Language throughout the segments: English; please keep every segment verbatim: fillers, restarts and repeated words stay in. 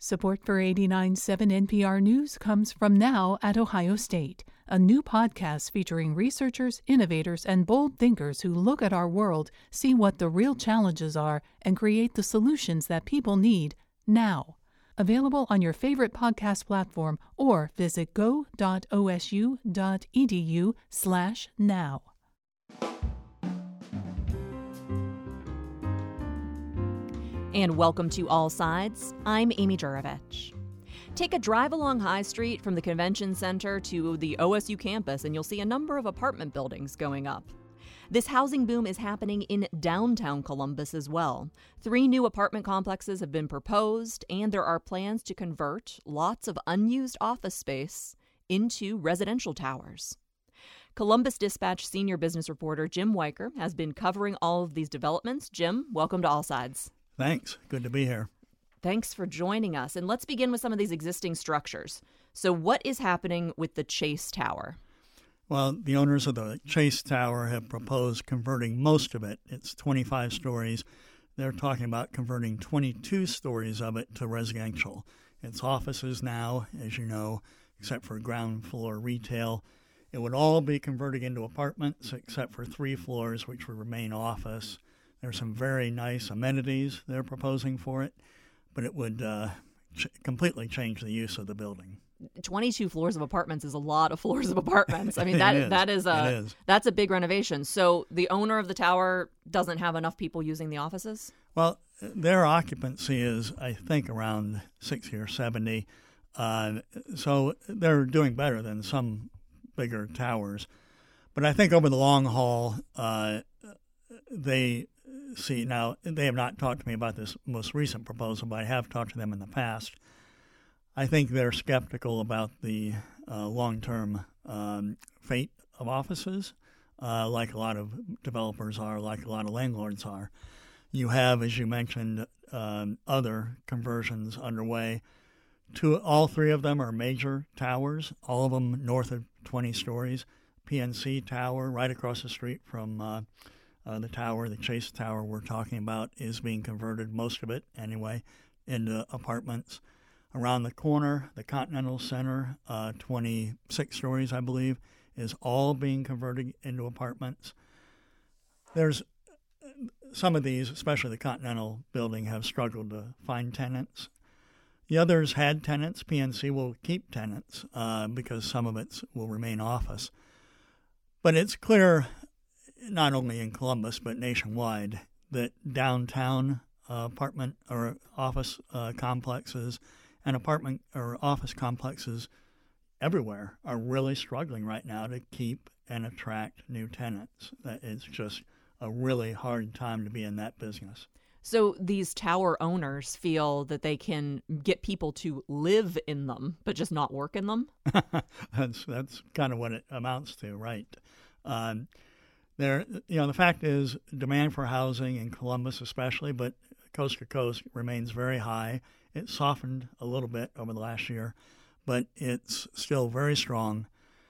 Support for eighty-nine point seven N P R News comes from Now at Ohio State, a new podcast featuring researchers, innovators, and bold thinkers who look at our world, see what the real challenges are, and create the solutions that people need now. Available on your favorite podcast platform or visit go.osu.edu slash now. And welcome to All Sides. I'm Amy Juravich. Take a drive along High Street from the Convention Center to the O S U campus and you'll see a number of apartment buildings going up. This housing boom is happening in downtown Columbus as well. Three new apartment complexes have been proposed, and there are plans to convert lots of unused office space into residential towers. Columbus Dispatch senior business reporter Jim Weicker has been covering all of these developments. Jim, welcome to All Sides. Thanks. Good to be here. Thanks for joining us. And let's begin with some of these existing structures. So what is happening with the Chase Tower? Well, the owners of the Chase Tower have proposed converting most of it. It's twenty-five stories. They're talking about converting twenty-two stories of it to residential. It's offices now, as you know, except for ground floor retail. It would all be converted into apartments except for three floors, which would remain office. There's some very nice amenities they're proposing for it, but it would uh, ch- completely change the use of the building. twenty-two floors of apartments is a lot of floors of apartments. I mean, that is. that is a It is. that's a big renovation. So the owner of the tower doesn't have enough people using the offices? Well, their occupancy is, I think, around sixty or seventy. Uh, so they're doing better than some bigger towers. But I think over the long haul, uh, they see now, they have not talked to me about this most recent proposal, but I have talked to them in the past. I think they're skeptical about the uh, long-term um, fate of offices, uh, like a lot of developers are, like a lot of landlords are. You have, as you mentioned, um, other conversions underway. Two, all three of them are major towers, all of them north of twenty stories. P N C Tower, right across the street from uh, uh, the tower, the Chase Tower we're talking about, is being converted, most of it anyway, into apartments. Around the corner, the Continental Center, uh, twenty-six stories, I believe, is all being converted into apartments. There's some of these, especially the Continental building, have struggled to find tenants. The others had tenants. P N C will keep tenants uh, because some of it will remain office. But it's clear, not only in Columbus but nationwide, that downtown uh, apartment or office uh, complexes and apartment or office complexes everywhere are really struggling right now to keep and attract new tenants. It's just a really hard time to be in that business. So these tower owners feel that they can get people to live in them, but just not work in them? that's that's kind of what it amounts to, right? Um, there, you know, the fact is, demand for housing in Columbus, especially, but coast to coast, remains very high. It softened a little bit over the last year, but it's still very strong.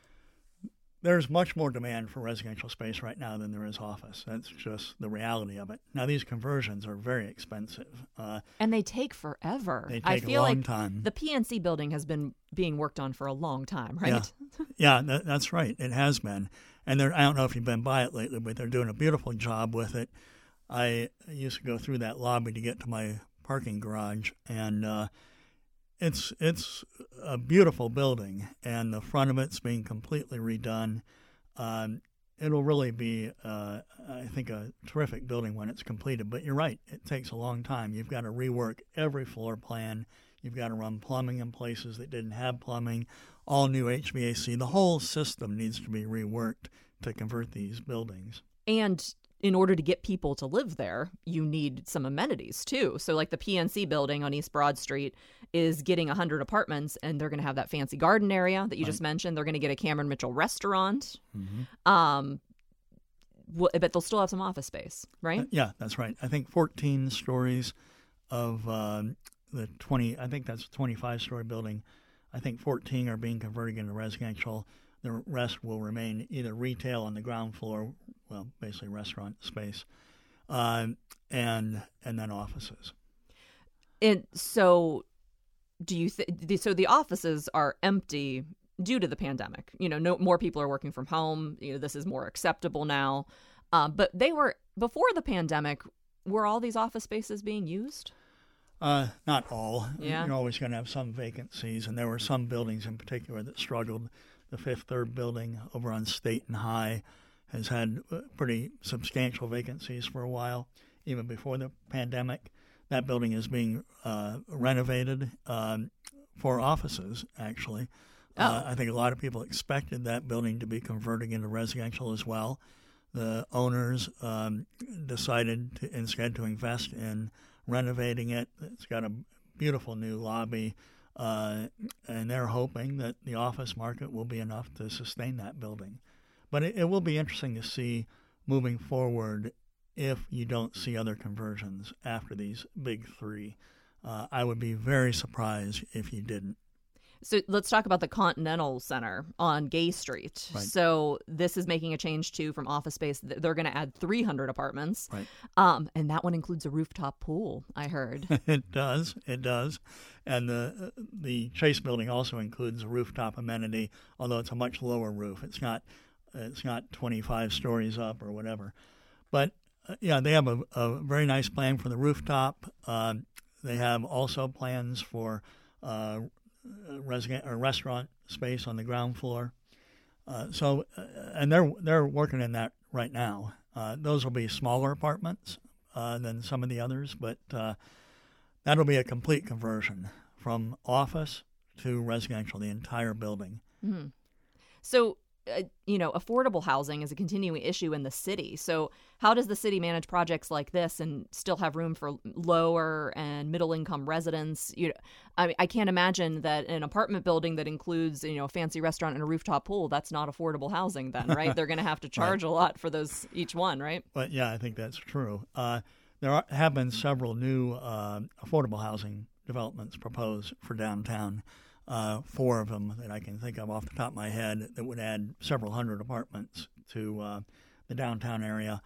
There's much more demand for residential space right now than there is office. That's just the reality of it. Now, these conversions are very expensive. Uh, and they take forever. They take I feel a long like time. The P N C building has been being worked on for a long time, right? Yeah, yeah that, that's right. It has been. And I don't know if you've been by it lately, but they're doing a beautiful job with it. I used to go through that lobby to get to my parking garage, and uh, it's it's a beautiful building, and the front of it's being completely redone. Um, it'll really be, uh, I think, a terrific building when it's completed. But you're right, it takes a long time. You've got to rework every floor plan. You've got to run plumbing in places that didn't have plumbing, all new H V A C. The whole system needs to be reworked to convert these buildings. And in order to get people to live there, you need some amenities, too. So like the P N C building on East Broad Street is getting one hundred apartments, and they're going to have that fancy garden area that you right. just mentioned. They're going to get a Cameron Mitchell restaurant. Mm-hmm. Um, but they'll still have some office space, right? Uh, yeah, that's right. I think fourteen stories of uh, the twenty, I think that's a twenty-five story building. I think fourteen are being converted into residential. The rest will remain either retail on the ground floor, well, basically restaurant space, uh, and and then offices. And so do you think so? The offices are empty due to the pandemic. You know, no more people are working from home. You know, this is more acceptable now. Uh, but they were before the pandemic. Were all these office spaces being used? Uh, not all. Yeah. You're always going to have some vacancies, and there were some buildings in particular that struggled. The Fifth Third building over on State and High has had pretty substantial vacancies for a while, even before the pandemic. That building is being uh, renovated um, for offices, actually. Oh. Uh, I think a lot of people expected that building to be converting into residential as well. The owners um, decided to, instead to invest in renovating it. It's got a beautiful new lobby, uh, and they're hoping that the office market will be enough to sustain that building. But it, it will be interesting to see moving forward if you don't see other conversions after these big three. Uh, I would be very surprised if you didn't. So let's talk about the Continental Center on Gay Street. Right. So this is making a change, too, from office space. They're going to add three hundred apartments. Right. Um, and that one includes a rooftop pool, I heard. It does. It does. And the the Chase building also includes a rooftop amenity, although it's a much lower roof. It's not it's not twenty-five stories up or whatever. But, uh, yeah, they have a, a very nice plan for the rooftop. Uh, they have also plans for uh resident or restaurant space on the ground floor. Uh, so, uh, and they're they're working in that right now. Uh, those will be smaller apartments uh, than some of the others, but uh, that'll be a complete conversion from office to residential, the entire building. Mm-hmm. So, uh, you know, affordable housing is a continuing issue in the city. So how does the city manage projects like this and still have room for lower and middle income residents? You know, I mean, I can't imagine that an apartment building that includes, you know, a fancy restaurant and a rooftop pool, that's not affordable housing then, right? They're going to have to charge right. a lot for those each one, right? But yeah, I think that's true. Uh, there are, have been several new uh, affordable housing developments proposed for downtown. Uh, four of them that I can think of off the top of my head that would add several hundred apartments to uh, the downtown area.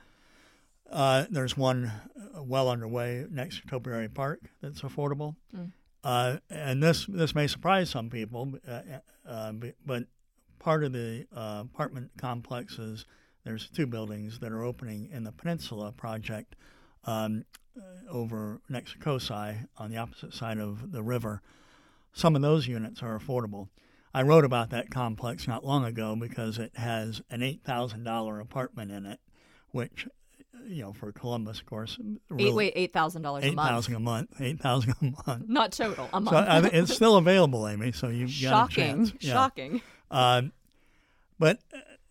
Uh, there's one well underway next to Topiary Park that's affordable. Mm. Uh, and this this may surprise some people, uh, uh, but part of the uh, apartment complexes, there's two buildings that are opening in the Peninsula project um, over next to COSI on the opposite side of the river. Some of those units are affordable. I wrote about that complex not long ago because it has an eight thousand dollars apartment in it, which, you know, for Columbus, of course. Really, Eight, wait, eight thousand dollars a month? eight thousand dollars a month. eight thousand dollars a month. Not total, a month. So I, it's still available, Amy, so you've got a chance. Yeah. Shocking. Uh, but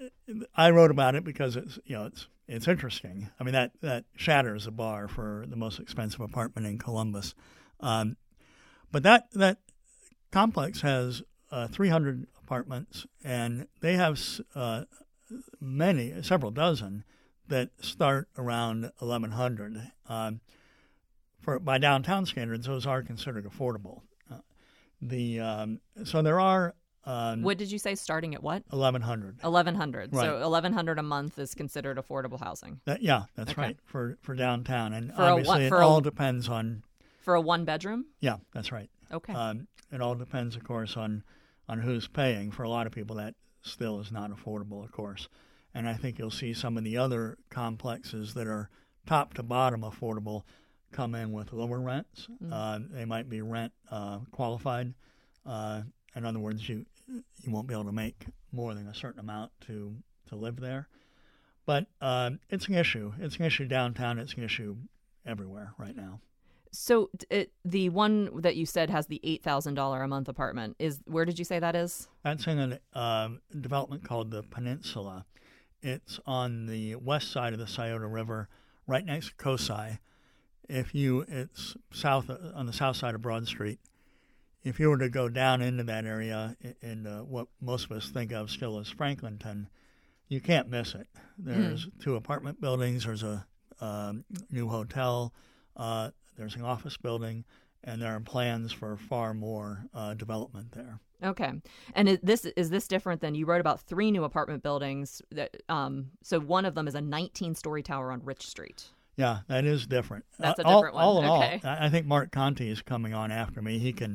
I wrote about it because it's, you know, it's it's interesting. I mean, that, that shatters the bar for the most expensive apartment in Columbus. Um, but that that complex has uh, three hundred apartments, and they have uh, many, several dozen, that start around eleven hundred. Um, for by downtown standards, those are considered affordable. Uh, the um, so there are. Um, what did you say? Starting at what? eleven hundred. eleven hundred. Right. So eleven hundred a month is considered affordable housing. That, yeah, that's okay. right for for downtown, and for obviously a, for it all a, depends on. For a one bedroom. Yeah, that's right. Okay. Um, it all depends, of course, on on who's paying. For a lot of people, that still is not affordable, of course. And I think you'll see some of the other complexes that are top to bottom affordable come in with lower rents. Mm. Uh, they might be rent uh, qualified. Uh, in other words, you you won't be able to make more than a certain amount to, to live there. But uh, it's an issue. It's an issue downtown. It's an issue everywhere right now. So it, the one that you said has the eight thousand dollars a month apartment, is where did you say that is? That's in a uh, development called the Peninsula. It's on the west side of the Scioto River, right next to COSI. If you, it's south on the south side of Broad Street. If you were to go down into that area in uh, what most of us think of still as Franklinton, you can't miss it. There's mm. two apartment buildings. There's a um, new hotel. Uh, there's an office building, and there are plans for far more uh, development there. Okay. And is this is this different than you wrote about three new apartment buildings? That um, so one of them is a nineteen-story tower on Rich Street. Yeah, that is different. That's a uh, different all, one. All in okay. all, I think Mark Conte is coming on after me. He can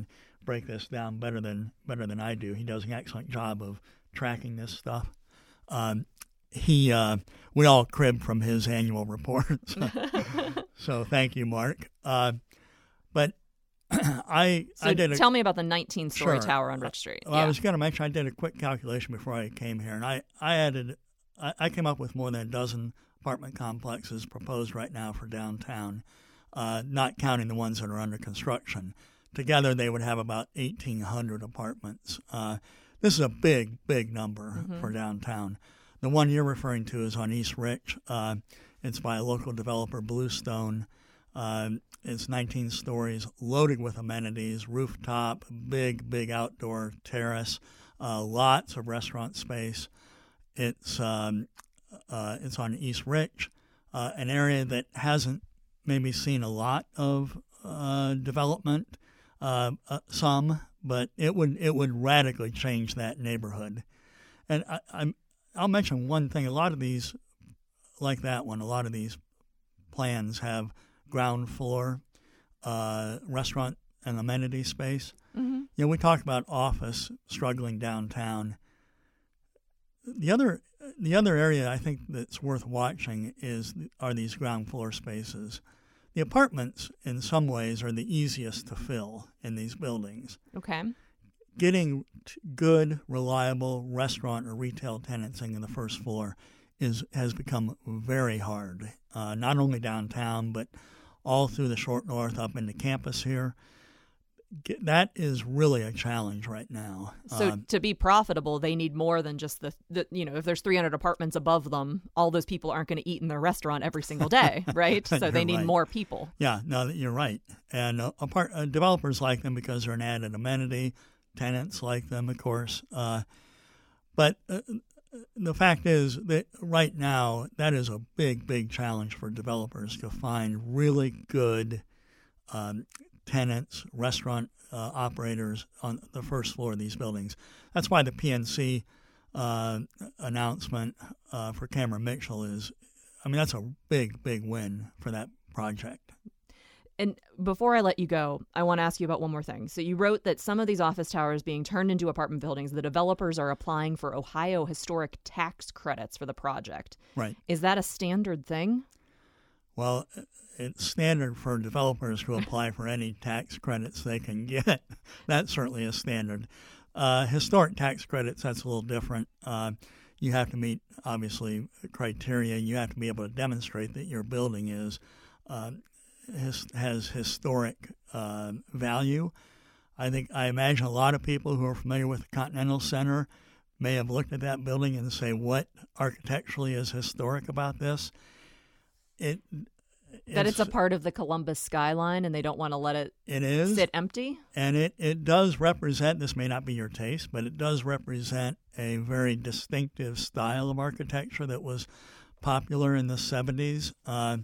break this down better than better than I do. He does an excellent job of tracking this stuff. Um, he uh, we all crib from his annual reports, so thank you, Mark. Uh, but I so I did a, tell me about the nineteen-story sure. tower on Rich Street. Well, yeah. I was going to mention I did a quick calculation before I came here, and I I added I, I came up with more than a dozen apartment complexes proposed right now for downtown, uh, not counting the ones that are under construction. Together, they would have about eighteen hundred apartments. Uh, this is a big, big number mm-hmm. for downtown. The one you're referring to is on East Rich. Uh, it's by a local developer, Bluestone. Uh, it's nineteen stories, loaded with amenities, rooftop, big, big outdoor terrace, uh, lots of restaurant space. It's um, uh, it's on East Rich, uh, an area that hasn't maybe seen a lot of uh, development, uh, uh, some, but it would it would radically change that neighborhood. And I, I'm I'll mention one thing: a lot of these, like that one, a lot of these plans have ground floor uh, restaurant and amenity space. Mm-hmm. You know, we talk about office struggling downtown. The other the other area I think that's worth watching is are these ground floor spaces. The apartments, in some ways, are the easiest to fill in these buildings. Okay. Getting t- good, reliable restaurant or retail tenanting in the first floor is has become very hard, uh, not only downtown, but all through the short north up into campus here. Get, that is really a challenge right now. So um, to be profitable, they need more than just the, the, you know, if there's three hundred apartments above them, all those people aren't going to eat in their restaurant every single day, right? So they need right. more people. Yeah, no, you're right. And uh, apart, uh, developers like them because they're an added amenity. Tenants like them, of course. Uh, but uh, the fact is that right now, that is a big, big challenge for developers to find really good um, tenants, restaurant uh, operators on the first floor of these buildings. That's why the P N C uh, announcement uh, for Cameron Mitchell is, I mean, that's a big, big win for that project. And before I let you go, I want to ask you about one more thing. So you wrote that some of these office towers being turned into apartment buildings, the developers are applying for Ohio historic tax credits for the project. Right. Is that a standard thing? Well, it's standard for developers to apply for any tax credits they can get. That certainly is standard. Uh, historic tax credits, that's a little different. Uh, you have to meet, obviously, criteria. You have to be able to demonstrate that your building is uh, his, has historic uh, value. I think I imagine a lot of people who are familiar with the Continental Center may have looked at that building and say, what architecturally is historic about this? It That it's, it's a part of the Columbus skyline and they don't want to let it, it is, sit empty? And it, it does represent, this may not be your taste, but it does represent a very distinctive style of architecture that was popular in the seventies. Uh,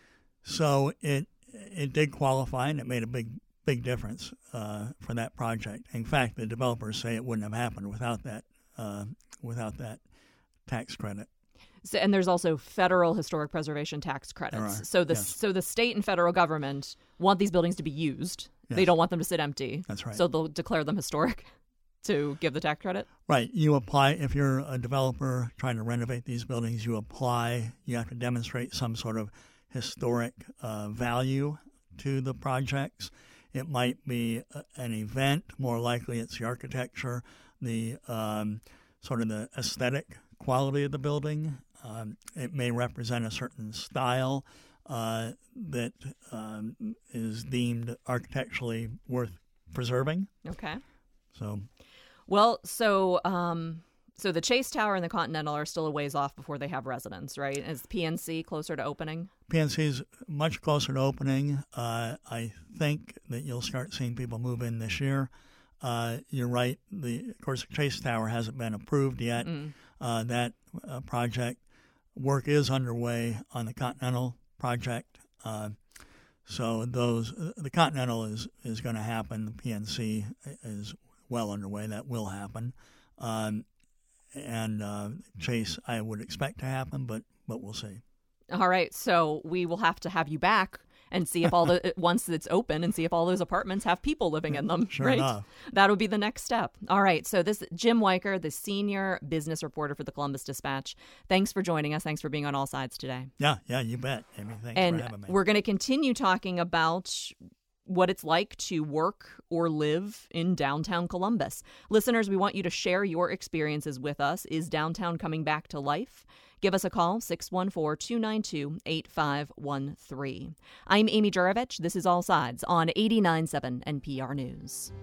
so it it did qualify and it made a big, big difference uh, for that project. In fact, the developers say it wouldn't have happened without that, uh, without that tax credit. So, and there's also federal historic preservation tax credits. So the yes. so the state and federal government want these buildings to be used. Yes. They don't want them to sit empty. That's right. So they'll declare them historic to give the tax credit. Right. You apply if you're a developer trying to renovate these buildings. You apply. You have to demonstrate some sort of historic uh, value to the projects. It might be a, an event. More likely, it's the architecture, the um, sort of the aesthetic quality of the building. Um, it may represent a certain style uh, that um, is deemed architecturally worth preserving. Okay. So, well, so um, so the Chase Tower and the Continental are still a ways off before they have residents, right? Is P N C closer to opening? P N C is much closer to opening. Uh, I think that you'll start seeing people move in this year. Uh, you're right. The of course, the Chase Tower hasn't been approved yet. Mm. Uh, that uh, project work is underway on the Continental project. Uh, so those the Continental is, is going to happen. The P N C is well underway. That will happen. Um, and uh, Chase, I would expect to happen, but but we'll see. All right. So we will have to have you back and see if all the once it's open and see if all those apartments have people living in them. Sure right? enough. That would be the next step. All right. So this Jim Weicker, the senior business reporter for the Columbus Dispatch. Thanks for joining us. Thanks for being on All Sides today. Yeah, yeah, you bet. Amy, thanks and for having me. We're going to continue talking about what it's like to work or live in downtown Columbus. Listeners, we want you to share your experiences with us. Is downtown coming back to life? Give us a call, six one four, two nine two, eight five one three. I'm Amy Juravich. This is All Sides on eighty-nine point seven N P R News.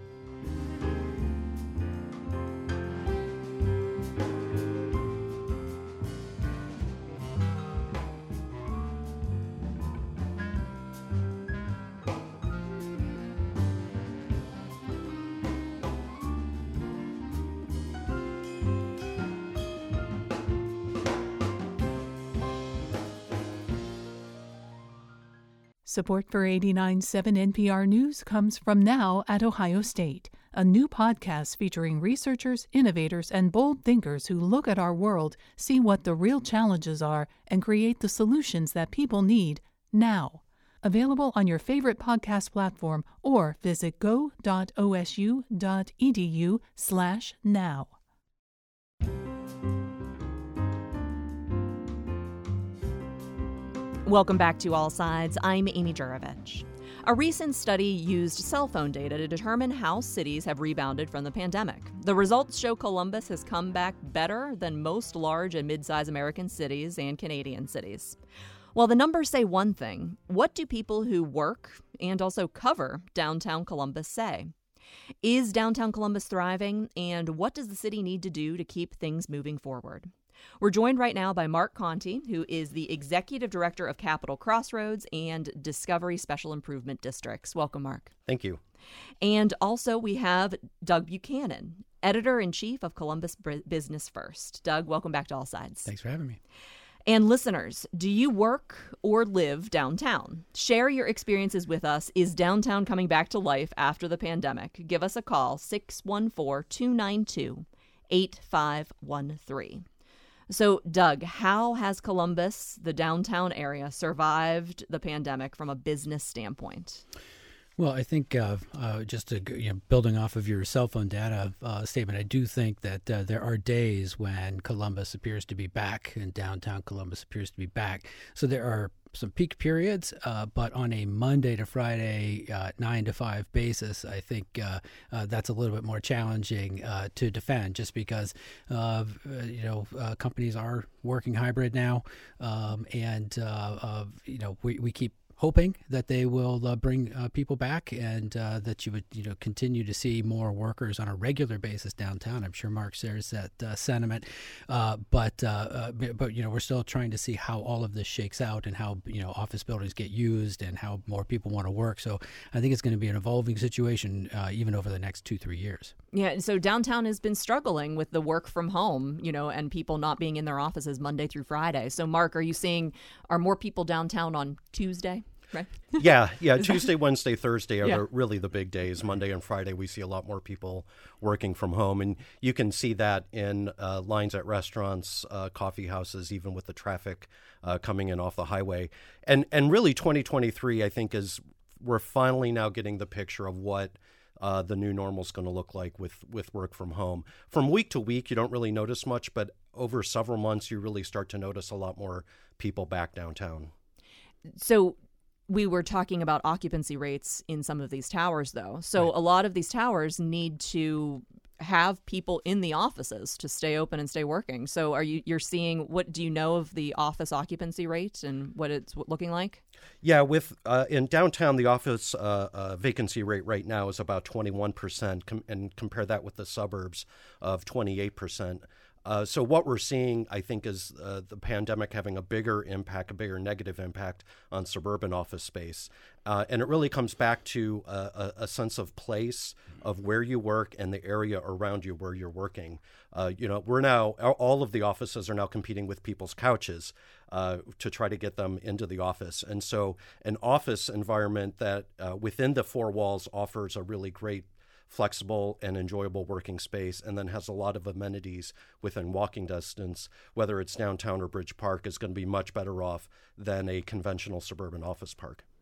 Support for eighty-nine point seven N P R News comes from Now at Ohio State, a new podcast featuring researchers, innovators, and bold thinkers who look at our world, see what the real challenges are, and create the solutions that people need now. Available on your favorite podcast platform or visit go.osu.edu slash now. Welcome back to All Sides. I'm Amy Juravich. A recent study used cell phone data to determine how cities have rebounded from the pandemic. The results show Columbus has come back better than most large and mid-sized American cities and Canadian cities. While the numbers say one thing, what do people who work and also cover downtown Columbus say? Is downtown Columbus thriving, and what does the city need to do to keep things moving forward? We're joined right now by Mark Conti, who is the Executive Director of Capitol Crossroads and Discovery Special Improvement Districts. Welcome, Mark. Thank you. And also we have Doug Buchanan, Editor-in-Chief of Columbus Business First. Doug, welcome back to All Sides. Thanks for having me. And listeners, do you work or live downtown? Share your experiences with us. Is downtown coming back to life after the pandemic? Give us a call, six one four, two nine two, eight five one three. So, Doug, how has Columbus, the downtown area, survived the pandemic from a business standpoint? Well, I think uh, uh, just to, you know, building off of your cell phone data uh, statement, I do think that uh, there are days when Columbus appears to be back and downtown Columbus appears to be back. So there are some peak periods, uh, but on a Monday to Friday, uh, nine to five basis, I think uh, uh, that's a little bit more challenging uh, to defend, just because uh, you know uh, companies are working hybrid now, um, and uh, uh, you know we we keep hoping that they will uh, bring uh, people back, and uh, that you would, you know, continue to see more workers on a regular basis downtown. I'm sure Mark shares that uh, sentiment, uh, but uh, uh, but you know, we're still trying to see how all of this shakes out and how, you know, office buildings get used and how more people want to work. So I think it's going to be an evolving situation uh, even over the next two three years. Yeah, so downtown has been struggling with the work from home, you know, and people not being in their offices Monday through Friday. So, Mark, are you seeing, are more people downtown on Tuesday? Right. Yeah, yeah. Tuesday, Wednesday, Thursday are Yeah. the, really the big days. Monday and Friday, we see a lot more people working from home. And you can see that in uh, lines at restaurants, uh, coffee houses, even with the traffic uh, coming in off the highway. And, and really, twenty twenty-three, I think, is we're finally now getting the picture of what Uh, the new normal is going to look like with, with work from home. From week to week, you don't really notice much, but over several months, you really start to notice a lot more people back downtown. So we were talking about occupancy rates in some of these towers, though. So Right. a lot of these towers need to have people in the offices to stay open and stay working. So are you, you're seeing, what do you know of the office occupancy rate and what it's looking like? Yeah, with uh, in downtown, the office uh, uh, vacancy rate right now is about twenty-one percent, com- and compare that with the suburbs of twenty-eight percent. Uh, so what we're seeing, I think, is uh, the pandemic having a bigger impact, a bigger negative impact on suburban office space. Uh, and it really comes back to uh, a, a sense of place, of where you work and the area around you where you're working. Uh, you know, we're now, all of the offices are now competing with people's couches uh, to try to get them into the office. And so an office environment that uh, within the four walls offers a really great flexible and enjoyable working space, and then has a lot of amenities within walking distance, whether it's downtown or Bridge Park, is going to be much better off than a conventional suburban office park.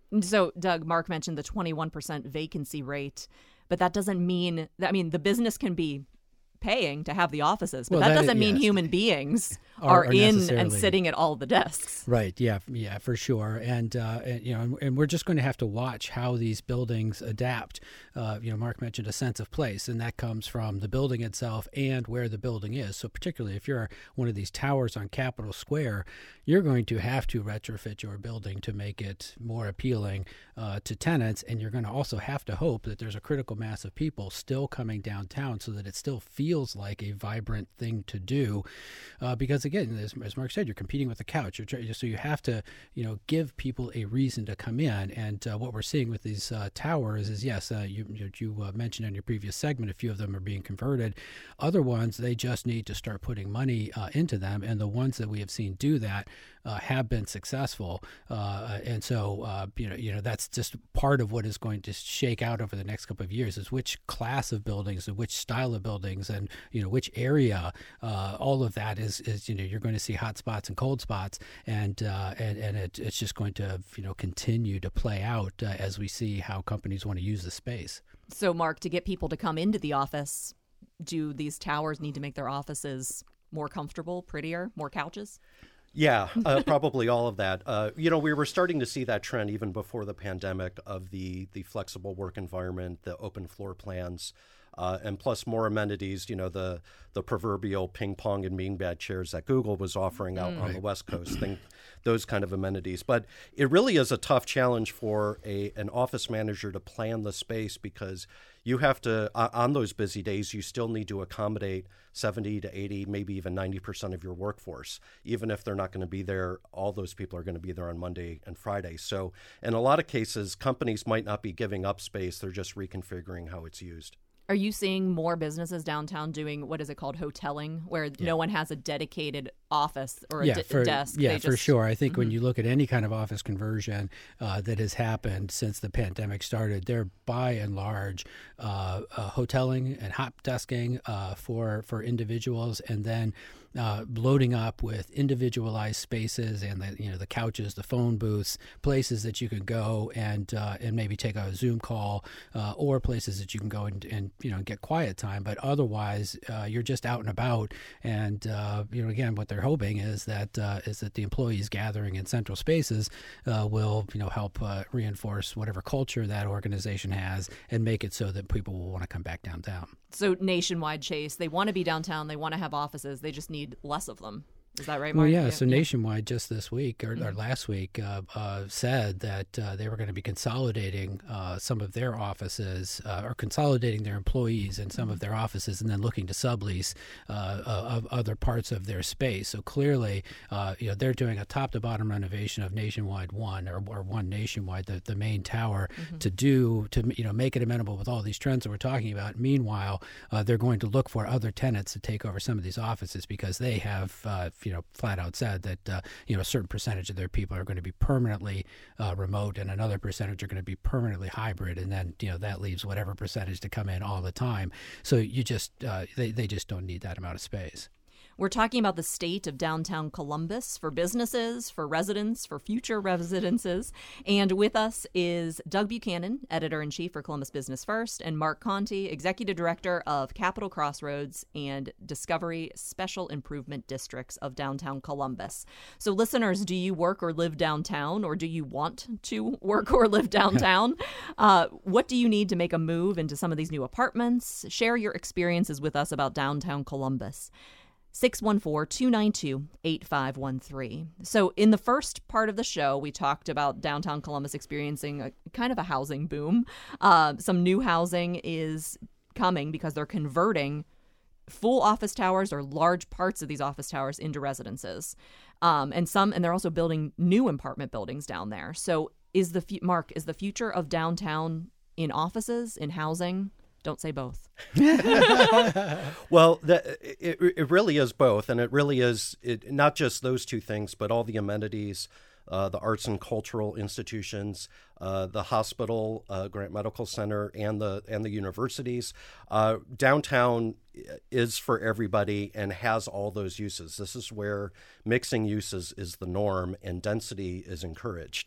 So, Doug, Mark mentioned the twenty-one percent vacancy rate, but that doesn't mean that, I mean, the business can be paying to have the offices, but well, that, that doesn't is, mean yes. human beings Are- are, are in necessarily- and sitting at all the desks. Right. Yeah. Yeah. For sure. And uh, and you know, and, and we're just going to have to watch how these buildings adapt. Uh, you know, Mark mentioned a sense of place, and that comes from the building itself and where the building is. So, particularly if you're one of these towers on Capitol Square, you're going to have to retrofit your building to make it more appealing uh, to tenants, and you're going to also have to hope that there's a critical mass of people still coming downtown, so that it still feels like a vibrant thing to do. Uh, because again, as, as Mark said, you're competing with the couch. You're try- so you have to, you know, give people a reason to come in. And uh, what we're seeing with these uh, towers is, yes, uh, you you, you uh, mentioned in your previous segment, a few of them are being converted. Other ones, they just need to start putting money uh, into them. And the ones that we have seen do that uh, have been successful. Uh, and so, uh, you know, you know, that's just part of what is going to shake out over the next couple of years is which class of buildings and which style of buildings and, you know, which area. Uh, all of that is, is, you know, you're going to see hot spots and cold spots, and uh, and and it, it's just going to, you know, continue to play out uh, as we see how companies want to use the space. So, Mark, to get people to come into the office, do these towers need to make their offices more comfortable, prettier, more couches? Yeah, uh, probably all of that. Uh, you know, we were starting to see that trend even before the pandemic of the the flexible work environment, the open floor plans, uh, and plus more amenities. You know, the the proverbial ping pong and beanbag chairs that Google was offering out mm. on the West Coast. Think those kind of amenities. But it really is a tough challenge for a an office manager to plan the space, because you have to, uh, on those busy days, you still need to accommodate seventy to eighty, maybe even ninety percent of your workforce. Even if they're not going to be there, all those people are going to be there on Monday and Friday. So in a lot of cases, companies might not be giving up space. They're just reconfiguring how it's used. Are you seeing more businesses downtown doing, what is it called, hoteling, where yeah. no one has a dedicated office or a yeah, d- for, desk? Yeah, they for just... sure. I think mm-hmm. when you look at any kind of office conversion uh, that has happened since the pandemic started, they're by and large uh, uh, hoteling and hot desking uh, for for individuals, and then uh, loading up with individualized spaces and the you know the couches, the phone booths, places that you can go and uh, and maybe take a Zoom call, uh, or places that you can go and, and you know get quiet time. But otherwise, uh, you're just out and about, and uh, you know again, what they're hoping is that uh, is that the employees gathering in central spaces uh, will you know help uh, reinforce whatever culture that organization has and make it so that people will want to come back downtown. So Nationwide, Chase, they want to be downtown, they want to have offices, they just need less of them. Is that right, Mark? Well, yeah. yeah. So Nationwide just this week or, mm-hmm. or last week uh, uh, said that uh, they were going to be consolidating uh, some of their offices uh, or consolidating their employees in some mm-hmm. of their offices, and then looking to sublease uh, of other parts of their space. So clearly, uh, you know, they're doing a top-to-bottom renovation of Nationwide One or, or One Nationwide, the, the main tower, mm-hmm. to do to you know make it amenable with all these trends that we're talking about. Meanwhile, uh, they're going to look for other tenants to take over some of these offices because they have. Uh, you know, flat out said that, uh, you know, a certain percentage of their people are going to be permanently uh, remote, and another percentage are going to be permanently hybrid. And then, you know, that leaves whatever percentage to come in all the time. So you just, uh, they, they just don't need that amount of space. We're talking about the state of downtown Columbus for businesses, for residents, for future residences. And with us is Doug Buchanan, editor-in-chief for Columbus Business First, and Mark Conti, executive director of Capitol Crossroads and Discovery Special Improvement Districts of downtown Columbus. So listeners, do you work or live downtown, or do you want to work or live downtown? uh, what do you need to make a move into some of these new apartments? Share your experiences with us about downtown Columbus. six one four, two nine two, eight five one three. So in the first part of the show, we talked about downtown Columbus experiencing a kind of a housing boom. Uh, some new housing is coming because they're converting full office towers or large parts of these office towers into residences. Um, and some, and they're also building new apartment buildings down there. So is the, fu- Mark, is the future of downtown in offices, in housing? Don't say both. Well, that, it, it really is both. And it really is it, not just those two things, but all the amenities, uh, the arts and cultural institutions, uh, the hospital, uh, Grant Medical Center, and the and the universities. Uh, downtown is for everybody and has all those uses. This is where mixing uses is the norm and density is encouraged.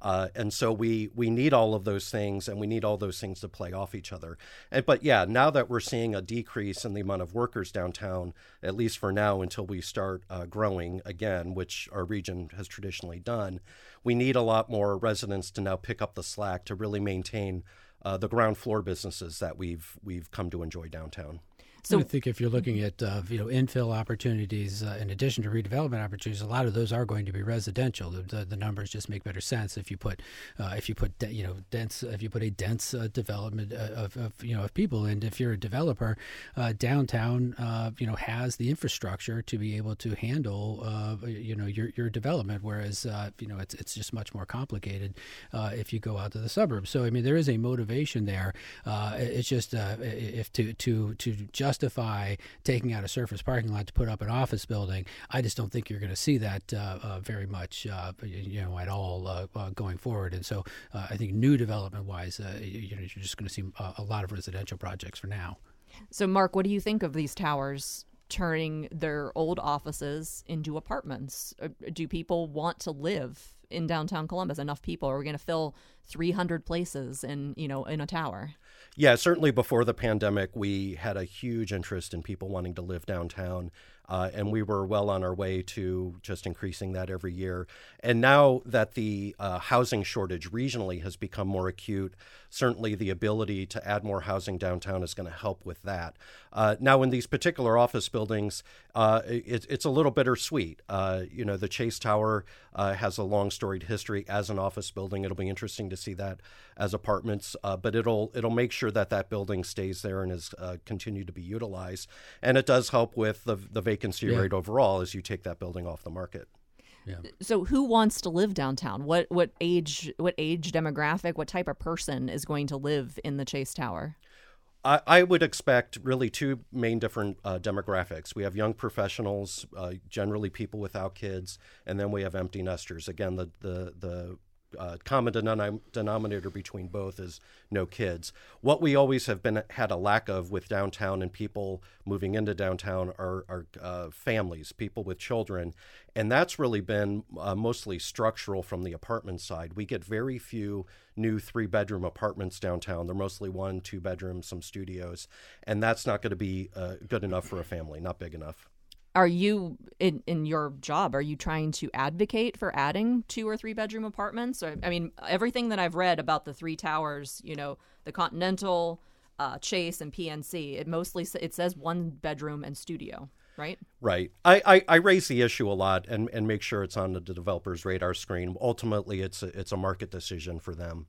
Uh, and so we we need all of those things, and we need all those things to play off each other. And, but yeah, now that we're seeing a decrease in the amount of workers downtown, at least for now until we start uh, growing again, which our region has traditionally done, we need a lot more residents to now pick up the slack to really maintain uh, the ground floor businesses that we've we've come to enjoy downtown. So I think if you're looking at uh, you know infill opportunities uh, in addition to redevelopment opportunities, a lot of those are going to be residential. The, the, the numbers just make better sense if you put uh, if you put de- you know dense if you put a dense uh, development of, of you know of people. And if you're a developer, uh, downtown uh, you know has the infrastructure to be able to handle uh, you know your your development. Whereas uh, you know it's it's just much more complicated uh, if you go out to the suburbs. So I mean there is a motivation there. Uh, it's just uh, if to to to just justify taking out a surface parking lot to put up an office building. I just don't think you're going to see that uh, uh, very much, uh, you know, at all uh, uh, going forward. And so uh, I think new development-wise, uh, you know, you're just going to see a, a lot of residential projects for now. So, Mark, what do you think of these towers turning their old offices into apartments? Do people want to live in downtown Columbus? Enough people? Are we going to fill three hundred places in, you know, in a tower? Yeah, certainly before the pandemic, we had a huge interest in people wanting to live downtown, uh, and we were well on our way to just increasing that every year. And now that the uh, housing shortage regionally has become more acute, certainly the ability to add more housing downtown is going to help with that. Uh, now, in these particular office buildings, uh, it, it's a little bittersweet. Uh, you know, the Chase Tower uh, has a long storied history as an office building. It'll be interesting to see that as apartments, uh, but it'll it'll make sure that that building stays there and is uh, continued to be utilized. And it does help with the the vacancy yeah. rate overall as you take that building off the market. Yeah. So who wants to live downtown? What what age what age demographic, what type of person is going to live in the Chase Tower? I, I would expect really two main different uh, demographics. We have young professionals, uh, generally people without kids, and then we have empty nesters. Again, the the the Uh, common denom- denominator between both is no kids. What we always have been had a lack of with downtown and people moving into downtown are, are uh, families, people with children, and that's really been uh, mostly structural from the apartment side. We get very few new three-bedroom apartments downtown. They're mostly one, two bedrooms, some studios, and that's not going to be uh, good enough for a family, not big enough. Are you, in, in your job, are you trying to advocate for adding two or three bedroom apartments? Or, I mean, everything that I've read about the three towers, you know, the Continental, uh, Chase, and P N C, it mostly it says one bedroom and studio, right? Right. I, I, I raise the issue a lot and, and make sure it's on the developer's radar screen. Ultimately, it's a, it's a market decision for them.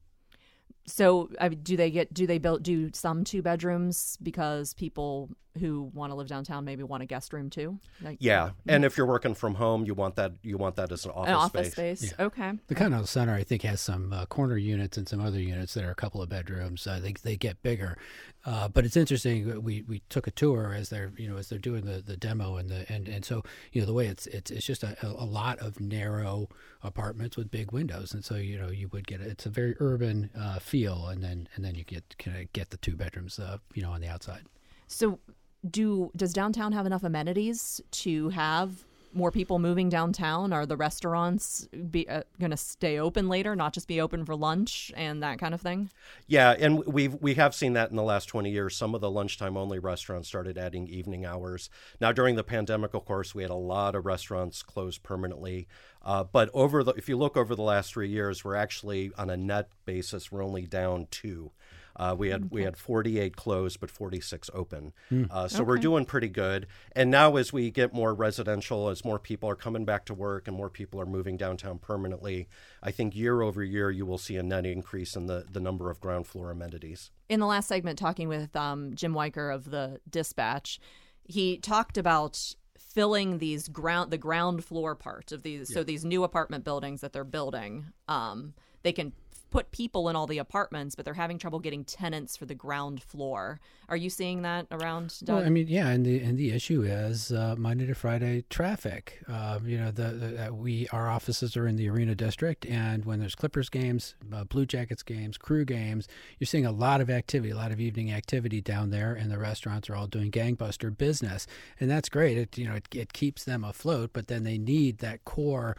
So I mean, do they get do they build do some two bedrooms because people who want to live downtown maybe want a guest room too? Like, yeah, and if you're working from home, you want that you want that as an office an office space. space. Yeah. Okay. The Continental Center, I think, has some uh, corner units and some other units that are a couple of bedrooms. Uh, they they get bigger, uh, but it's interesting. We we took a tour as they're you know as they're doing the, the demo and the and, and so you know the way it's it's it's just a, a lot of narrow apartments with big windows, and so you know you would get it's a very urban uh, feel, and then and then you get kind of get the two bedrooms uh, you know on the outside. So. Do does downtown have enough amenities to have more people moving downtown? Are the restaurants be uh, going to stay open later, not just be open for lunch and that kind of thing? Yeah, and we've we have seen that in the last twenty years. Some of the lunchtime only restaurants started adding evening hours. Now, during the pandemic, of course, we had a lot of restaurants closed permanently. Uh, but over the if you look over the last three years, we're actually on a net basis, we're only down two. Uh, we had okay. we had forty-eight closed, but forty-six open. Mm. Uh, so okay. we're doing pretty good. And now as we get more residential, as more people are coming back to work and more people are moving downtown permanently, I think year over year you will see a net increase in the, the number of ground floor amenities. In the last segment, talking with um, Jim Weicker of the Dispatch, he talked about filling these ground the ground floor part of these. Yeah. So these new apartment buildings that they're building, um, they can put people in all the apartments, but they're having trouble getting tenants for the ground floor. Are you seeing that around, Doug? Well, I mean, yeah, and the and the issue is uh, Monday to Friday traffic. Uh, you know, the, the uh, we our offices are in the Arena District, and when there's Clippers games, uh, Blue Jackets games, Crew games, you're seeing a lot of activity, a lot of evening activity down there, and the restaurants are all doing gangbuster business, and that's great. It you know it, it keeps them afloat, but then they need that core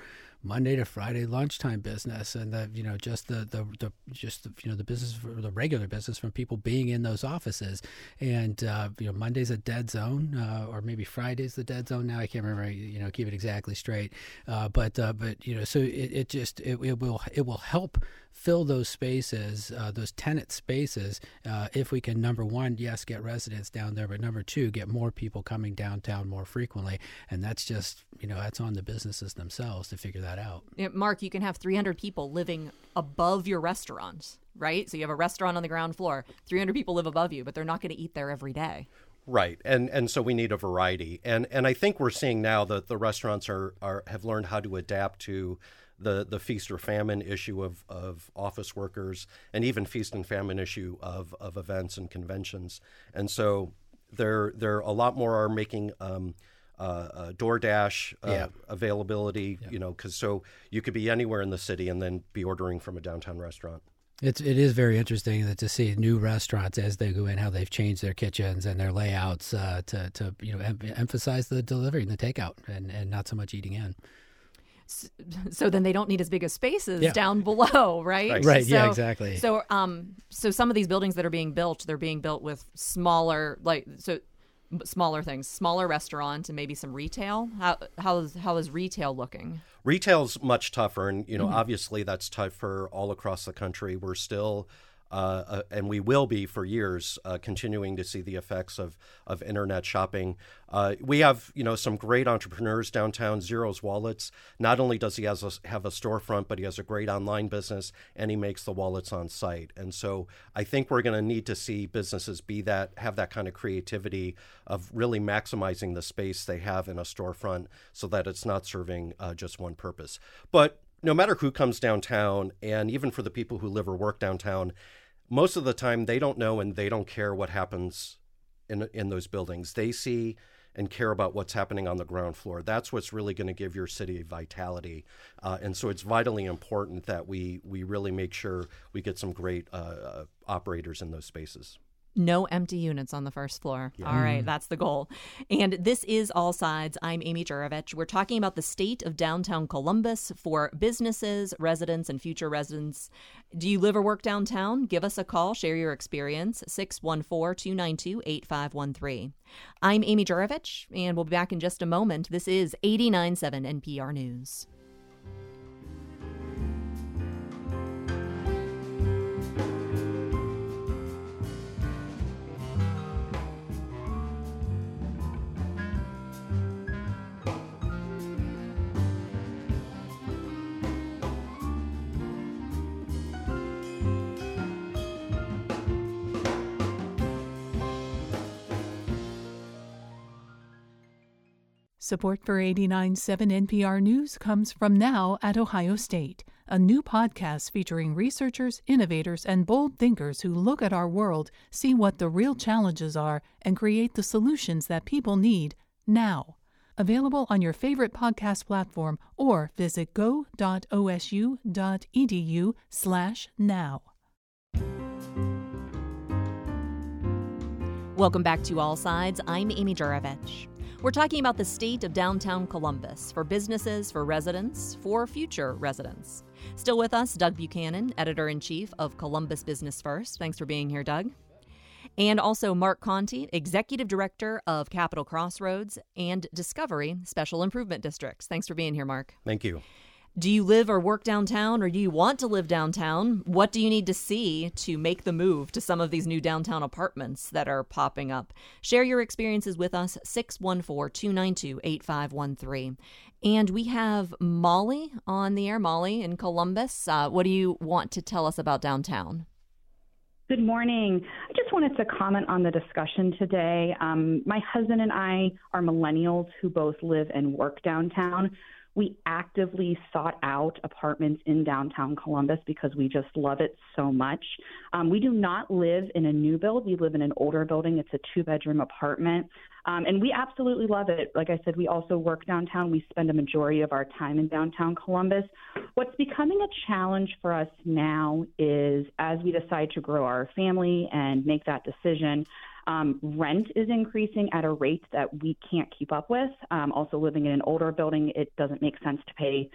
Monday to Friday lunchtime business, and the you know just the the, the just the, you know the business for the regular business from people being in those offices. And uh, you know Monday's a dead zone, uh, or maybe Friday's the dead zone now. I can't remember. You know, keep it exactly straight. Uh, but uh, but you know, so it, it just it, it will it will help fill those spaces, uh, those tenant spaces, uh, if we can, number one, yes, get residents down there, but number two, get more people coming downtown more frequently. And that's just, you know, that's on the businesses themselves to figure that out. Yeah, Mark, you can have three hundred people living above your restaurant, right? So you have a restaurant on the ground floor, three hundred people live above you, but they're not going to eat there every day. Right, and and so we need a variety, and and I think we're seeing now that the restaurants are, are have learned how to adapt to the the feast or famine issue of, of office workers, and even feast and famine issue of, of events and conventions, and so there there a lot more are making um, uh, uh, DoorDash uh, yeah. availability, yeah. you know, because so you could be anywhere in the city and then be ordering from a downtown restaurant. It's it is very interesting that to see new restaurants as they go in, how they've changed their kitchens and their layouts uh, to to you know em- emphasize the delivery and the takeout, and, and not so much eating in. So then they don't need as big of spaces yeah. down below, right? Right, right so, yeah, exactly. So um, so some of these buildings that are being built, they're being built with smaller, like so, smaller things, smaller restaurant, and maybe some retail. How how is how is retail looking? Retail's much tougher, and you know, mm-hmm. obviously that's tougher all across the country. We're still. Uh, uh, and we will be for years uh, continuing to see the effects of, of internet shopping. Uh, we have, you know, some great entrepreneurs downtown. Zero's Wallets. Not only does he has a, have a storefront, but he has a great online business, and he makes the wallets on site. And so I think we're going to need to see businesses be that have that kind of creativity of really maximizing the space they have in a storefront, so that it's not serving uh, just one purpose. But no matter who comes downtown, and even for the people who live or work downtown, most of the time they don't know and they don't care what happens in in those buildings. They see and care about what's happening on the ground floor. That's what's really going to give your city vitality. Uh, and so it's vitally important that we we really make sure we get some great uh, operators in those spaces. No empty units on the first floor. Yeah. All right, that's the goal. And this is All Sides. I'm Amy Juravich. We're talking about the state of downtown Columbus for businesses, residents, and future residents. Do you live or work downtown? Give us a call. Share your experience. six one four, two nine two, eight five one three. I'm Amy Juravich, and we'll be back in just a moment. This is eighty-nine point seven N P R News. Support for eighty-nine point seven N P R News comes from Now at Ohio State, a new podcast featuring researchers, innovators, and bold thinkers who look at our world, see what the real challenges are, and create the solutions that people need now. Available on your favorite podcast platform or visit go.osu.edu slash now. Welcome back to All Sides. I'm Amy Juravich. We're talking about the state of downtown Columbus for businesses, for residents, for future residents. Still with us, Doug Buchanan, editor-in-chief of Columbus Business First. Thanks for being here, Doug. And also Mark Conti, executive director of Capital Crossroads and Discovery Special Improvement Districts. Thanks for being here, Mark. Thank you. Do you live or work downtown, or do you want to live downtown? What do you need to see to make the move to some of these new downtown apartments that are popping up? Share your experiences with us, six one four, two nine two, eight five one three. And we have Molly on the air. Molly in Columbus. Uh, what do you want to tell us about downtown? Good morning. I just wanted to comment on the discussion today. Um, my husband and I are millennials who both live and work downtown. We actively sought out apartments in downtown Columbus because we just love it so much. Um, we do not live in a new build. We live in an older building. It's a two-bedroom apartment, um, and we absolutely love it. Like I said, we also work downtown. We spend a majority of our time in downtown Columbus. What's becoming a challenge for us now is as we decide to grow our family and make that decision, Um, rent is increasing at a rate that we can't keep up with. Um, also living in an older building, it doesn't make sense to pay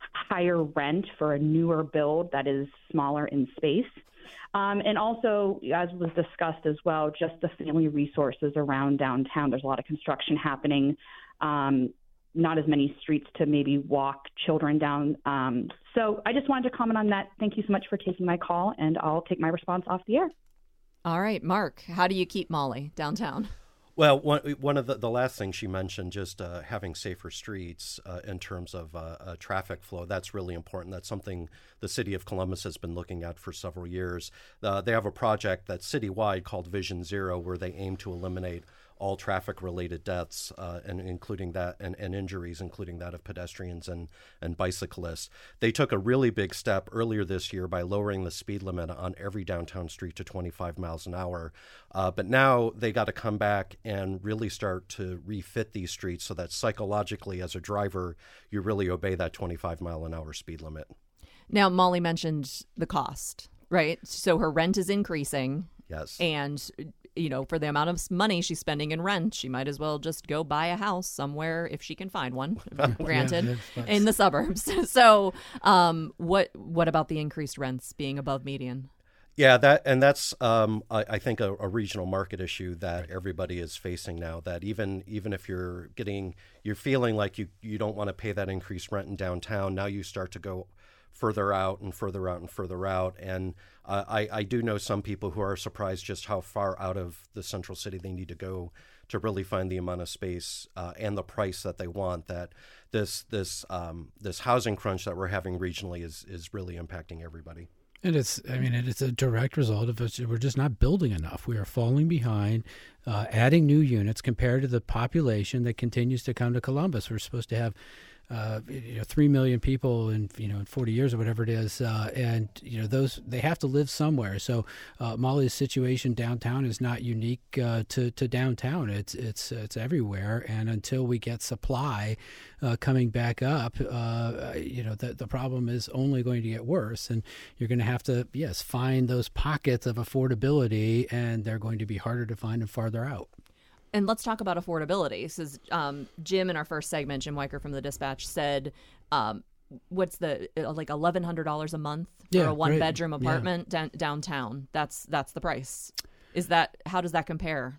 higher rent for a newer build that is smaller in space. Um, and also, as was discussed as well, just the family resources around downtown. There's a lot of construction happening, um, not as many streets to maybe walk children down. Um, so I just wanted to comment on that. Thank you so much for taking my call, and I'll take my response off the air. All right, Mark, how do you keep Molly downtown? Well, one, one of the, the last things she mentioned, just uh, having safer streets uh, in terms of uh, uh, traffic flow, that's really important. That's something the city of Columbus has been looking at for several years. Uh, they have a project that's citywide called Vision Zero, where they aim to eliminate all traffic-related deaths, uh, and including that, and, and injuries, including that of pedestrians and, and bicyclists. They took a really big step earlier this year by lowering the speed limit on every downtown street to twenty-five miles an hour. Uh, but now they got to come back and really start to refit these streets so that psychologically, as a driver, you really obey that twenty-five mile an hour speed limit. Now, Molly mentioned the cost, right? So her rent is increasing. Yes. And, you know, for the amount of money she's spending in rent, she might as well just go buy a house somewhere if she can find one, granted, yeah, in the suburbs. So um, what what about the increased rents being above median? Yeah, that and that's um, I, I think a, a regional market issue that everybody is facing now. That even even if you're getting you're feeling like you, you don't want to pay that increased rent in downtown, now you start to go further out and further out and further out. And uh, I, I do know some people who are surprised just how far out of the central city they need to go to really find the amount of space uh, and the price that they want. That this this um, this housing crunch that we're having regionally is is really impacting everybody. And it's, I mean, it's a direct result of it. We're just not building enough. We are falling behind, uh, adding new units compared to the population that continues to come to Columbus. We're supposed to have Uh, you know, three million people in, you know, in forty years or whatever it is. Uh, and, you know, those, they have to live somewhere. So uh, Molly's situation downtown is not unique uh, to, to downtown. It's, it's, it's everywhere. And until we get supply uh, coming back up, uh, you know, the, the problem is only going to get worse. And you're going to have to, yes, find those pockets of affordability, and they're going to be harder to find and farther out. And let's talk about affordability. So um, Jim, in our first segment, Jim Weicker from the Dispatch said, um, what's the, like eleven hundred dollars a month for yeah, a one right. bedroom apartment yeah. down, downtown. That's that's the price. Is that, how does that compare?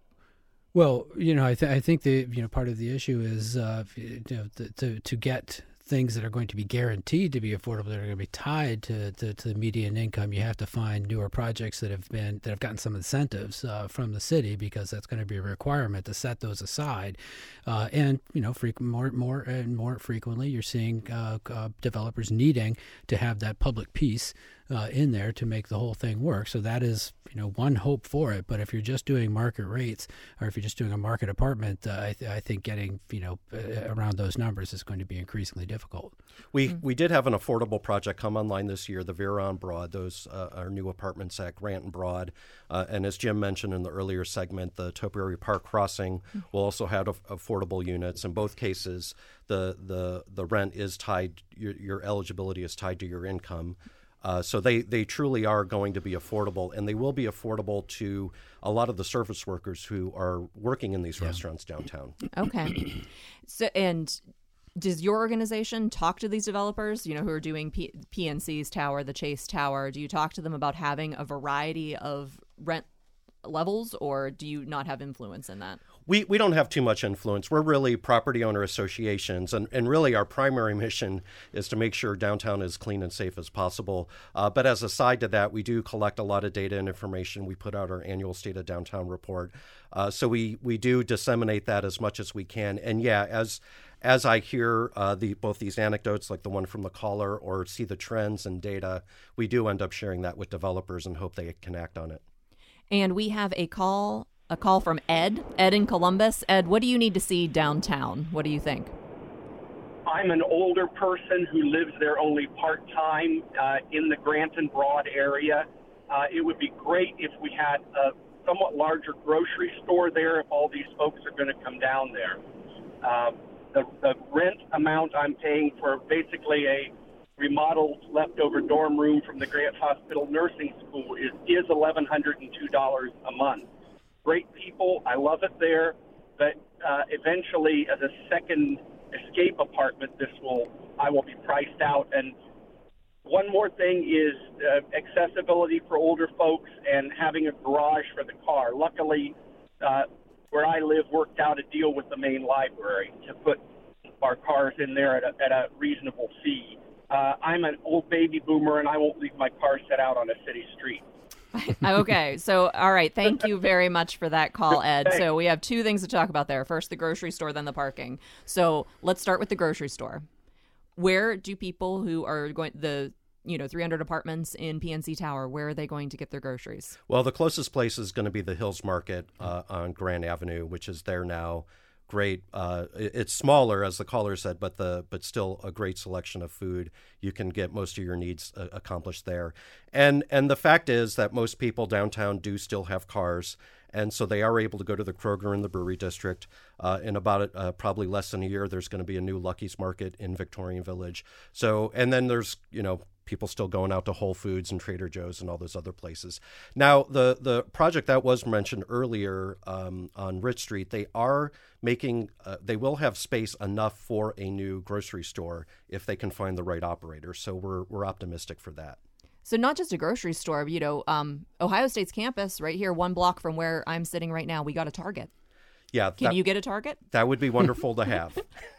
Well, you know, I, th- I think the, you know, part of the issue is, uh, you know, the, to, to get things that are going to be guaranteed to be affordable, that are going to be tied to, to, to the median income, you have to find newer projects that have been that have gotten some incentives uh, from the city, because that's going to be a requirement to set those aside. Uh, and you know, freq- more more and more frequently, you're seeing uh, uh, developers needing to have that public piece uh, in there to make the whole thing work. So that is, you know, one hope for it. But if you're just doing market rates, or if you're just doing a market apartment, uh, I, th- I think getting, you know, uh, around those numbers is going to be increasingly difficult. We mm-hmm. we did have an affordable project come online this year, the Vera on Broad. Those uh, are new apartments at Grant and Broad. Uh, and as Jim mentioned in the earlier segment, the Topiary Park Crossing mm-hmm. will also have af- affordable units. In both cases, the the, the rent is tied, your, your eligibility is tied to your income. Uh, so they, they truly are going to be affordable, and they will be affordable to a lot of the service workers who are working in these yeah. restaurants downtown. Okay. So, and does your organization talk to these developers, you know, who are doing P- PNC's tower, the Chase Tower? Do you talk to them about having a variety of rent levels, or do you not have influence in that? We we don't have too much influence. We're really property owner associations, and, and really our primary mission is to make sure downtown is clean and safe as possible. Uh, but as a side to that, we do collect a lot of data and information. We put out our annual State of Downtown report. Uh, so we, we do disseminate that as much as we can. And yeah, as as I hear uh, the both these anecdotes, like the one from the caller, or see the trends and data, we do end up sharing that with developers and hope they can act on it. And we have a call, a call from Ed, Ed in Columbus. Ed, what do you need to see downtown? What do you think? I'm an older person who lives there only part-time uh, in the Grant and Broad area. Uh, it would be great if we had a somewhat larger grocery store there, if all these folks are going to come down there. Uh, the, the rent amount I'm paying for basically a remodeled leftover dorm room from the Grant Hospital Nursing School is, is one thousand one hundred two dollars a month. Great people. I love it there. But uh, eventually, as a second escape apartment, this will I will be priced out. And one more thing is uh, accessibility for older folks and having a garage for the car. Luckily, uh, where I live worked out a deal with the main library to put our cars in there at a, at a reasonable fee. Uh, I'm an old baby boomer, and I won't leave my car set out on a city street. Okay, so all right, thank you very much for that call, Ed. Thanks. So we have two things to talk about there. First, the grocery store, then the parking. So let's start with the grocery store. Where do people who are going the you know three hundred apartments in P N C Tower, where are they going to get their groceries? Well, the closest place is going to be the Hills Market uh, on Grand Avenue, which is there now. Great. Uh, it's smaller, as the caller said, but the but still a great selection of food. You can get most of your needs uh, accomplished there. And and the fact is that most people downtown do still have cars, and so they are able to go to the Kroger in the Brewery District. Uh, in about uh, probably less than a year, there's going to be a new Lucky's Market in Victorian Village. So and then there's you know. people still going out to Whole Foods and Trader Joe's and all those other places. Now, the, the project that was mentioned earlier um, on Rich Street, they are making, uh, they will have space enough for a new grocery store if they can find the right operator. So we're we're optimistic for that. So not just a grocery store, you know, um, Ohio State's campus right here, one block from where I'm sitting right now, we got a Target. Yeah. Can that, you get a Target? That would be wonderful to have.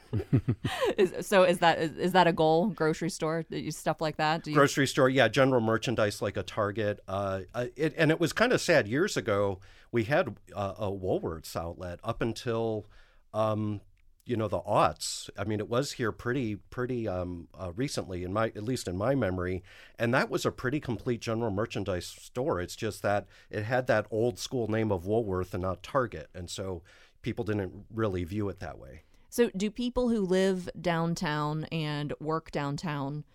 is, so is that is, is that a goal? Grocery store stuff like that? Do you... Grocery store, yeah, general merchandise like a Target. Uh, it, and it was kind of sad. Years ago, we had uh, a Woolworths outlet up until, um, you know, the aughts. I mean, it was here pretty pretty um, uh, recently, in my at least in my memory, and that was a pretty complete general merchandise store. It's just that it had that old school name of Woolworth and not Target, and so people didn't really view it that way. So do people who live downtown and work downtown,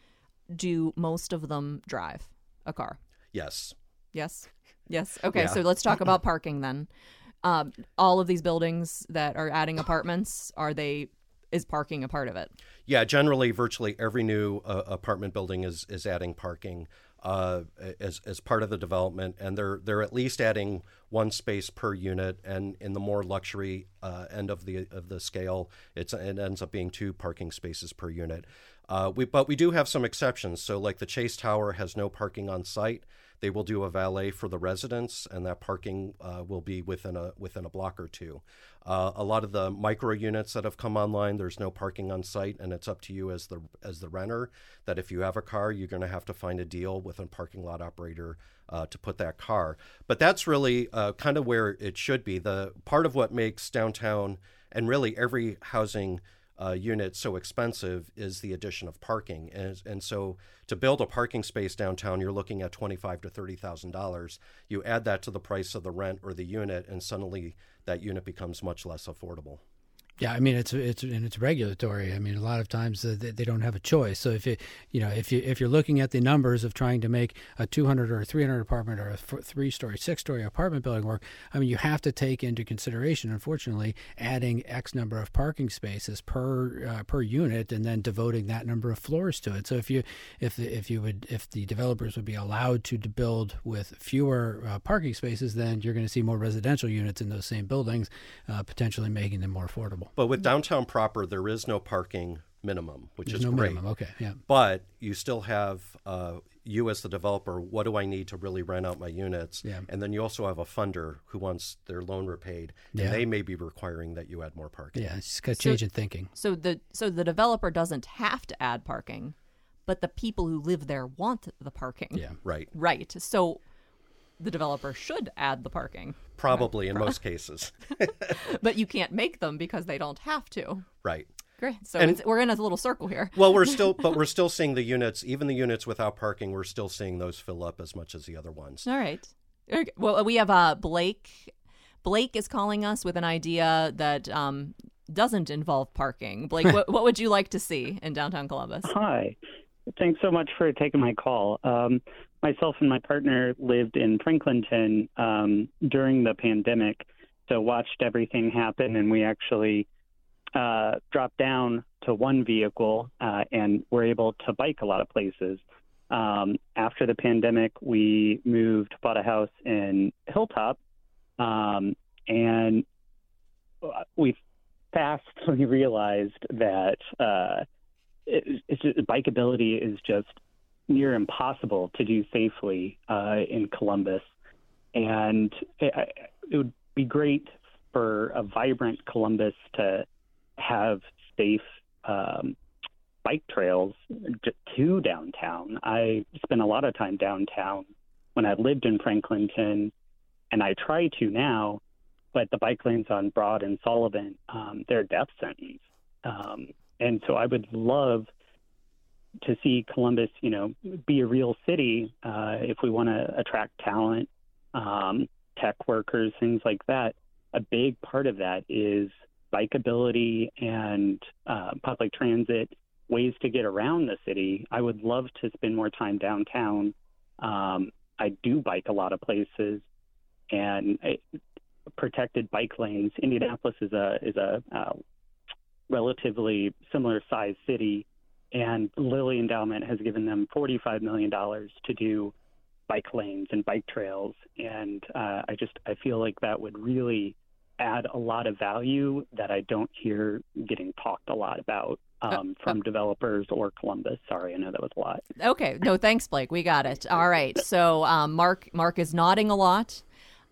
do most of them drive a car? Yes. Yes? Yes. Okay, Yeah. So let's talk about parking then. Um, all of these buildings that are adding apartments, are they, is parking a part of it? Yeah, generally, virtually every new uh, apartment building is is adding parking uh, as as part of the development, and they're they're at least adding one space per unit. And in the more luxury uh, end of the of the scale, it's it ends up being two parking spaces per unit. Uh, we but we do have some exceptions. So, like the Chase Tower has no parking on site. They will do a valet for the residents, and that parking uh, will be within a within a block or two. Uh, a lot of the micro units that have come online, there's no parking on site, and it's up to you as the as the renter that if you have a car, you're going to have to find a deal with a parking lot operator uh, to put that car. But that's really uh, kind of where it should be. The part of what makes downtown and really every housing Uh, unit so expensive is the addition of parking, and and so to build a parking space downtown, you're looking at twenty-five to thirty thousand dollars. You add that to the price of the rent or the unit, and suddenly that unit becomes much less affordable. Yeah, I mean it's it's and it's regulatory. I mean, a lot of times uh, they, they don't have a choice. So if you you know if you if you're looking at the numbers of trying to make a two hundred or a three hundred apartment or a three story, six story apartment building work, I mean you have to take into consideration, unfortunately, adding X number of parking spaces per uh, per unit, and then devoting that number of floors to it. So if you if the, if you would if the developers would be allowed to build with fewer uh, parking spaces, then you're going to see more residential units in those same buildings, uh, potentially making them more affordable. But with downtown proper, there is no parking minimum, which There's is no great. minimum. Okay, yeah. But you still have uh, you as the developer. What do I need to really rent out my units? Yeah. And then you also have a funder who wants their loan repaid, and Yeah. they may be requiring that you add more parking. Yeah, it's just got change So- in thinking. So the so the developer doesn't have to add parking, but the people who live there want the parking. Yeah. Right. Right. So the developer should add the parking, Probably in most cases. but you can't make them because they don't have to. Right. Great. So And- it's, we're in a little circle here. Well, we're still, but we're still seeing the units, even the units without parking, we're still seeing those fill up as much as the other ones. All right. Okay. Well, we have uh, Blake. Blake is calling us with an idea that um, doesn't involve parking. Blake, what, what would you like to see in downtown Columbus? Hi. Thanks so much for taking my call. Um, myself and my partner lived in Franklinton um, during the pandemic, so watched everything happen, and we actually uh, dropped down to one vehicle uh, and were able to bike a lot of places. Um, after the pandemic, we moved, bought a house in Hilltop, um, and we fastly realized that uh, it, it's just, bikeability is just near impossible to do safely uh, in Columbus. And it, it would be great for a vibrant Columbus to have safe um, bike trails to downtown. I spent a lot of time downtown when I lived in Franklinton, and I try to now, but the bike lanes on Broad and Sullivan, um, they're a death sentence. Um, and so I would love to see Columbus, you know, be a real city uh, if we want to attract talent, um, tech workers, things like that. A big part of that is bikeability and uh, public transit, ways to get around the city. I would love to spend more time downtown. Um, I do bike a lot of places, and I, protected bike lanes. Indianapolis is a is a uh, relatively similar sized city, and Lilly Endowment has given them forty-five million dollars to do bike lanes and bike trails. And uh, I just I feel like that would really add a lot of value that I don't hear getting talked a lot about um, uh, from uh, developers or Columbus. Sorry, I know that was a lot. Okay, no, thanks, Blake. We got it. All right. So um, Mark Mark is nodding a lot.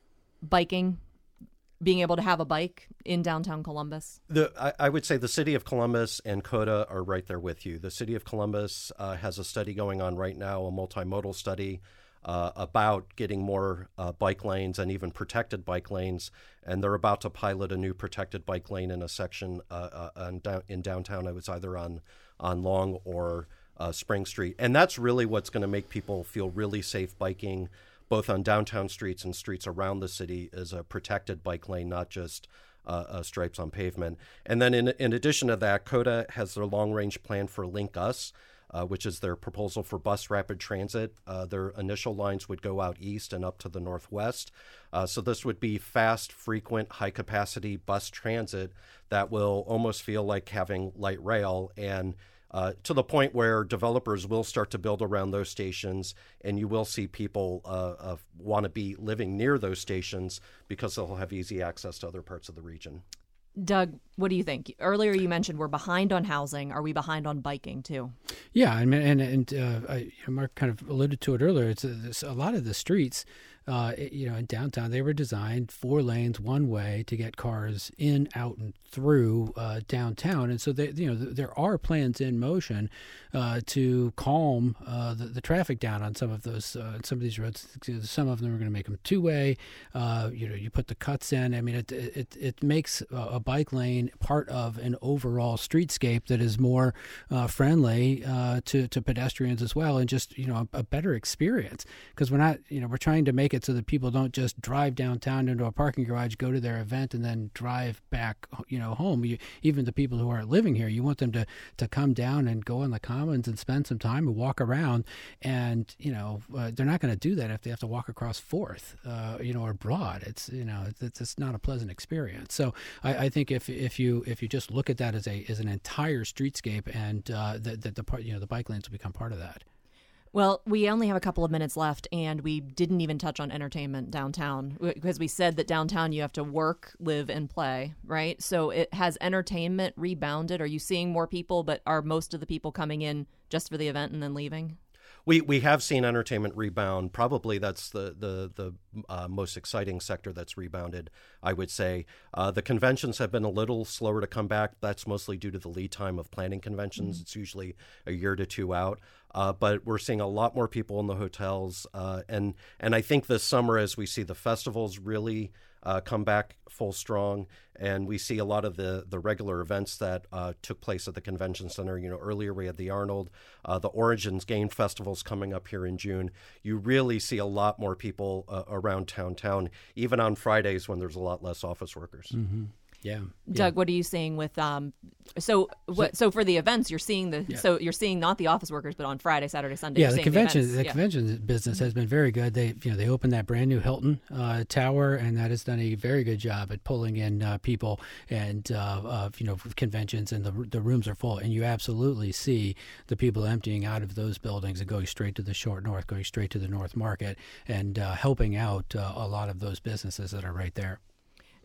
Biking. Being able to have a bike in downtown Columbus? The, I, I would say the city of Columbus and COTA are right there with you. The city of Columbus uh, has a study going on right now, a multimodal study uh, about getting more uh, bike lanes and even protected bike lanes. And they're about to pilot a new protected bike lane in a section uh, uh, in, down, in downtown. It was either on, on Long or uh, Spring Street. And that's really what's going to make people feel really safe biking, both on downtown streets and streets around the city, is a protected bike lane, not just uh, uh, stripes on pavement. And then in, in addition to that, COTA has their long-range plan for Link Us, uh, which is their proposal for bus rapid transit. Uh, their initial lines would go out east and up to the northwest. Uh, so this would be fast, frequent, high-capacity bus transit that will almost feel like having light rail, and Uh, to the point where developers will start to build around those stations, and you will see people uh, uh, want to be living near those stations because they'll have easy access to other parts of the region. Doug, what do you think? Earlier you mentioned we're behind on housing. Are we behind on biking too? Yeah, I mean, and and uh, I, Mark kind of alluded to it earlier. It's a, it's a lot of the streets, uh, you know, in downtown, they were designed four lanes, one way to get cars in, out, and through uh, downtown. And so, they, you know, th- there are plans in motion uh, to calm uh, the, the traffic down on some of those, uh, some of these roads. Some of them are going to make them two way. Uh, you know, you put the cuts in. I mean, it it it makes a bike lane part of an overall streetscape that is more uh, friendly uh, to to pedestrians as well, and just, you know, a, a better experience, because we're not, you know, we're trying to make it so that people don't just drive downtown into a parking garage, go to their event, and then drive back, you know, home. You, even the people who aren't living here, you want them to to come down and go in the commons and spend some time and walk around. And, you know, uh, they're not going to do that if they have to walk across Fourth, uh, you know, or Broad. It's, you know, it's, it's not a pleasant experience. So I, I think if if you if you just look at that as a as an entire streetscape, and uh, that the, the part, you know, the bike lanes will become part of that. Well, we only have a couple of minutes left, and we didn't even touch on entertainment downtown, because we said that downtown you have to work, live, and play, right? So it has entertainment rebounded? Are you seeing more people, but are most of the people coming in just for the event and then leaving? We we have seen entertainment rebound. Probably that's the the the uh, most exciting sector that's rebounded, I would say. Uh, the conventions have been a little slower to come back. That's mostly due to the lead time of planning conventions. Mm-hmm. It's usually a year to two out. Uh, but we're seeing a lot more people in the hotels. Uh, and, and I think this summer, as we see the festivals really uh, come back full strong, and we see a lot of the, the regular events that uh, took place at the convention center. You know, earlier we had the Arnold, uh, the Origins Game Festivals coming up here in June. You really see a lot more people uh, around downtown, even on Fridays when there's a lot less office workers. Mm-hmm. Yeah. Doug, yeah. what are you seeing with um? So what? So for the events, you're seeing the yeah. so you're seeing not the office workers, but on Friday, Saturday, Sunday. Yeah, you're the convention the, the yeah. convention business has been very good. They you know they opened that brand new Hilton uh, Tower, and that has done a very good job at pulling in uh, people and uh, uh, you know conventions, and the the rooms are full, and you absolutely see the people emptying out of those buildings and going straight to the Short North, going straight to the North Market, and uh, helping out uh, a lot of those businesses that are right there.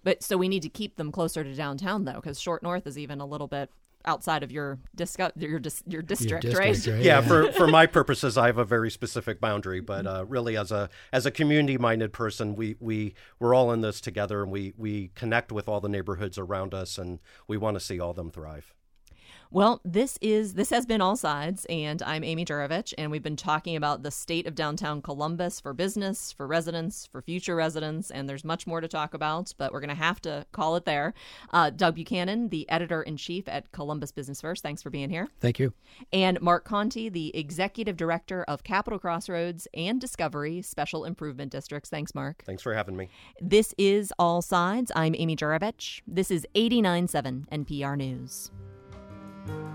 But so we need to keep them closer to downtown, though, because Short North is even a little bit outside of your discu- your dis- your district, your right? district, right? Yeah, Yeah. for, for my purposes, I have a very specific boundary. But uh, really, as a as a community minded person, we we we're all in this together, and we we connect with all the neighborhoods around us, and we want to see all of them thrive. Well, this is this has been All Sides, and I'm Amy Jurovich, and we've been talking about the state of downtown Columbus for business, for residents, for future residents, and there's much more to talk about, but we're going to have to call it there. Uh, Doug Buchanan, the editor-in-chief at Columbus Business First, thanks for being here. Thank you. And Mark Conti, the executive director of Capital Crossroads and Discovery Special Improvement Districts. Thanks, Mark. Thanks for having me. This is All Sides. I'm Amy Jurovich. This is eighty-nine point seven N P R News.